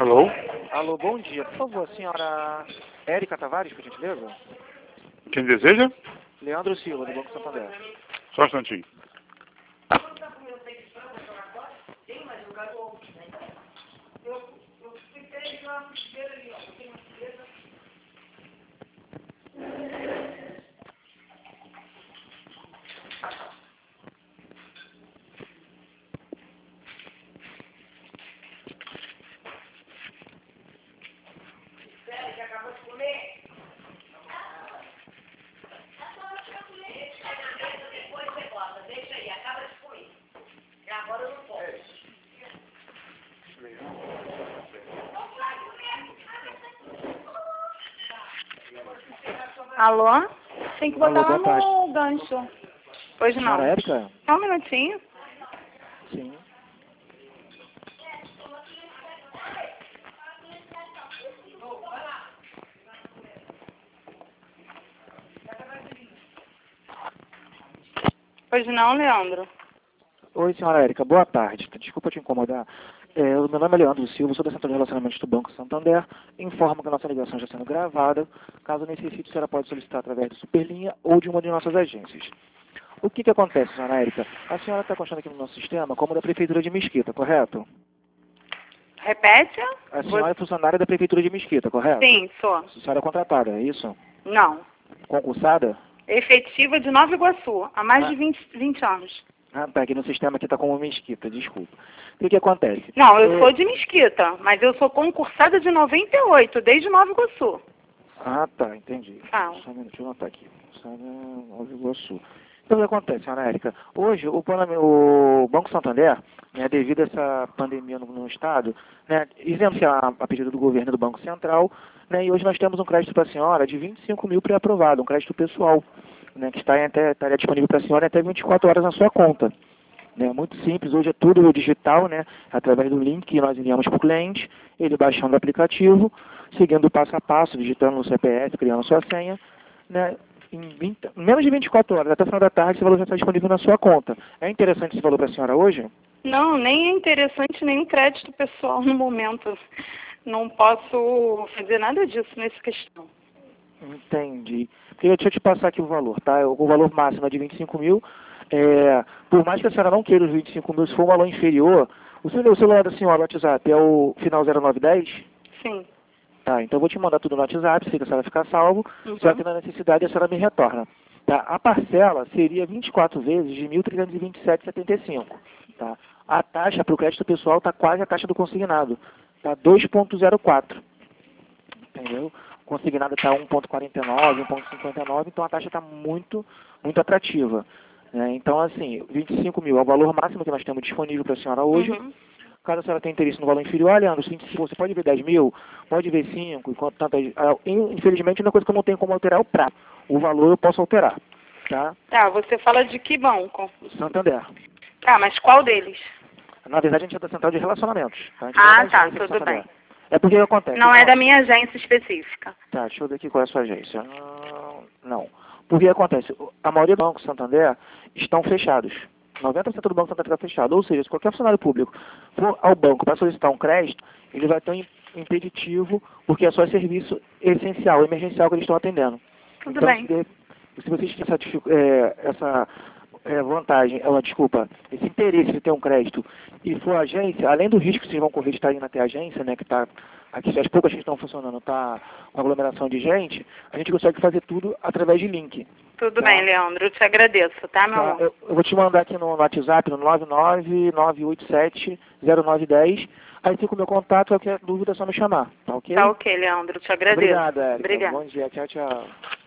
Alô? Alô, bom dia. Por favor, senhora Érica Tavares, por gentileza? Quem deseja? Leandro Silva, do Banco Santander. Só um instantinho. Alô? Tem que botar Alô, boa lá no gancho. Hoje não. Senhora Érica? Só um minutinho. Sim. Hoje não, Leandro. Oi, senhora Érica, boa tarde. Desculpa te incomodar. O meu nome é Leandro Silva, sou da Central de Relacionamentos do Banco Santander. Informo que a nossa ligação está sendo gravada. Caso necessite, a senhora pode solicitar através do Superlinha ou de uma de nossas agências. O que acontece, senhora Érica? A senhora está constando aqui no nosso sistema como da Prefeitura de Mesquita, correto? Repete? A senhora é funcionária da Prefeitura de Mesquita, correto? Sim, sou. A senhora é contratada, é isso? Não. Concursada? Efetiva de Nova Iguaçu, há mais de 20 anos. Ah, tá, aqui no sistema aqui está como Mesquita, desculpa. O que acontece? Não, eu sou de Mesquita, mas eu sou concursada de 98, desde Nova Iguaçu. Ah, tá, entendi. Ah. Só um minuto, deixa eu anotar aqui. Nova Iguaçu. Então, o que acontece, senhora Érica? Hoje, o Banco Santander, né, devido a essa pandemia no Estado, né, isenta a pedido do governo e do Banco Central, né, e hoje nós temos um crédito para a senhora de 25 mil pré-aprovado, um crédito pessoal, né, que estaria disponível para a senhora até 24 horas na sua conta. Né, muito simples, hoje é tudo digital, né, através do link que nós enviamos para o cliente, ele baixando o aplicativo, seguindo o passo a passo, digitando o CPF, criando sua senha, né, em menos de 24 horas, até o final da tarde, esse valor já está disponível na sua conta. É interessante esse valor para a senhora hoje? Não, nem é interessante nenhum crédito pessoal no momento. Não posso fazer nada disso nessa questão. Entendi. Deixa eu te passar aqui o valor, tá? O valor máximo é de 25 mil. Por mais que a senhora não queira os 25 mil, se for um valor inferior, o celular da senhora, o WhatsApp, é o final 0910? Sim. Tá, então eu vou te mandar tudo no WhatsApp, se a senhora ficar salvo, só que na necessidade a senhora me retorna. Tá? A parcela seria 24 vezes de 1.327,75. Tá? A taxa para o crédito pessoal está quase a taxa do consignado. Tá 2,04. Entendeu? O consignado está 1,49, 1,59, então a taxa está muito, muito atrativa. Né? Então, assim, 25 mil é o valor máximo que nós temos disponível para a senhora hoje. Caso a senhora tenha interesse no valor inferior, Leandro, você pode ver 10 mil, pode ver 5, enquanto tanto. Infelizmente, a única coisa que eu não tenho como alterar é o prazo. O valor eu posso alterar. Tá? Tá, você fala de que banco? Santander. Tá, mas qual deles? Na verdade, a gente é da Central de Relacionamentos. Tá? Ah, tá, tudo bem. É porque acontece. Não é da minha agência específica. Tá, deixa eu ver aqui qual é a sua agência. Não. Porque acontece, a maioria dos bancos Santander estão fechados. 90% do Banco Santander está fechado. Ou seja, se qualquer funcionário público for ao banco para solicitar um crédito, ele vai ter um impeditivo, porque é só serviço essencial, emergencial que eles estão atendendo. Tudo Então, bem. se vocês têm essa vantagem, esse interesse de ter um crédito e for agência, além do risco que vocês vão correr de estar indo até a agência, né, que está aqui, as poucas que estão funcionando, está com aglomeração de gente, a gente consegue fazer tudo através de link. Tudo tá? bem, Leandro, eu te agradeço, tá, meu amor? Eu vou te mandar aqui no WhatsApp, no 999870910. Aí fica o meu contato, qualquer dúvida é só me chamar, tá ok? Tá ok, Leandro, te agradeço. Obrigado, Érica. Obrigada. Bom dia, tchau, tchau.